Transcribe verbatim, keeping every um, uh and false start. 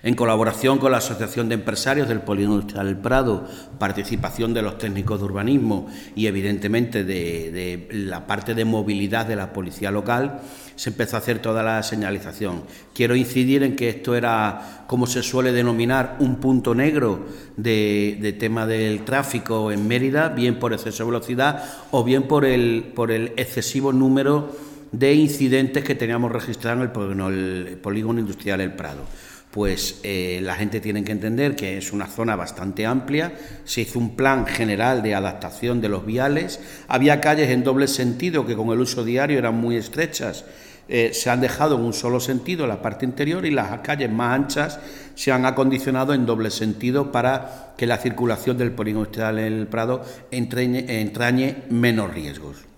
En colaboración con la Asociación de Empresarios del Polígono Industrial El Prado, participación de los técnicos de urbanismo y evidentemente de, de la parte de movilidad de la policía local, se empezó a hacer toda la señalización. Quiero incidir en que esto era, como se suele denominar, un punto negro de, de tema del tráfico en Mérida, bien por exceso de velocidad o bien por el, por el excesivo número de incidentes que teníamos registrados en el polígono, el polígono industrial El Prado. Pues eh, la gente tiene que entender que es una zona bastante amplia, se hizo un plan general de adaptación de los viales, había calles en doble sentido que con el uso diario eran muy estrechas, eh, se han dejado en un solo sentido la parte interior y las calles más anchas se han acondicionado en doble sentido para que la circulación del polígono industrial El Prado entrañe, entrañe menos riesgos.